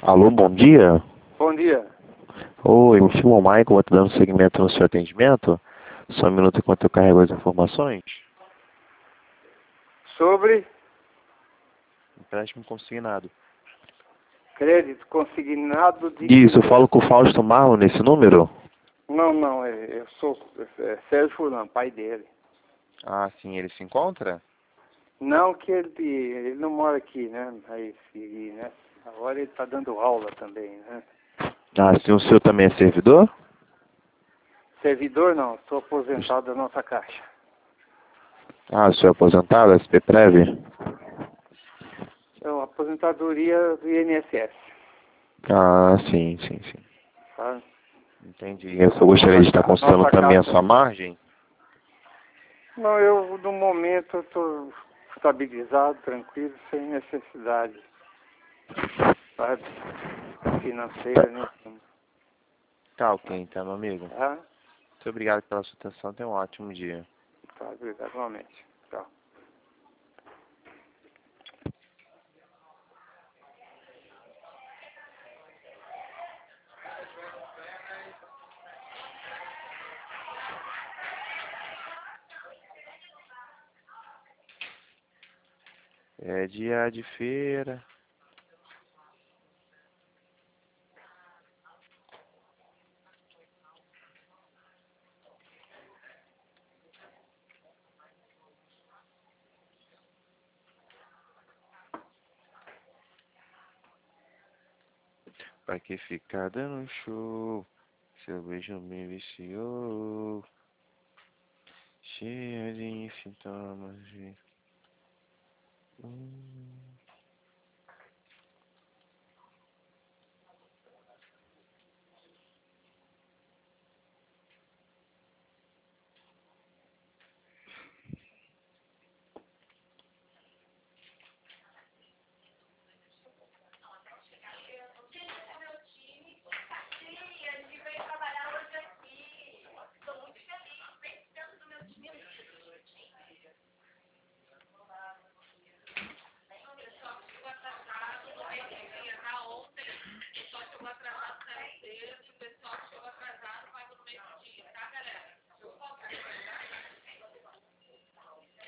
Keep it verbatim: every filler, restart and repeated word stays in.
Alô, bom dia. Bom dia. Oi, me chamo Michael, vou te dando seguimento no seu atendimento. Só um minuto enquanto eu carrego as informações. Sobre Empréstimo consignado. crédito consignado de Isso, eu quê? falo com o Fausto Marlon nesse número? Não, não, é- eu sou é, Sérgio Furlan, pai dele. Ah, sim, ele se encontra? Não que ele, ele não mora aqui, né? Aí, e, né? Agora ele está dando aula também, né? Ah, sim, o senhor também é servidor? Servidor não, sou aposentado da nossa caixa. Ah, o senhor é aposentado, S P Prev? É uma aposentadoria do I N S S, Ah, sim, sim, sim. sabe? Entendi. Eu só gostaria Nossa, de estar ca- consultando nossa também a caixa. sua margem. Não, eu no momento estou estabilizado, tranquilo, sem necessidade, sabe? Tá, Financeira nenhuma. tá ok, então, meu amigo. Tá? Muito obrigado pela sua atenção. Tenha um ótimo dia. Tá, obrigado, igualmente. Tchau. É dia de feira. Pra que ficar dando show? Seu beijo me viciou. Cheia de sintomas de... Hum.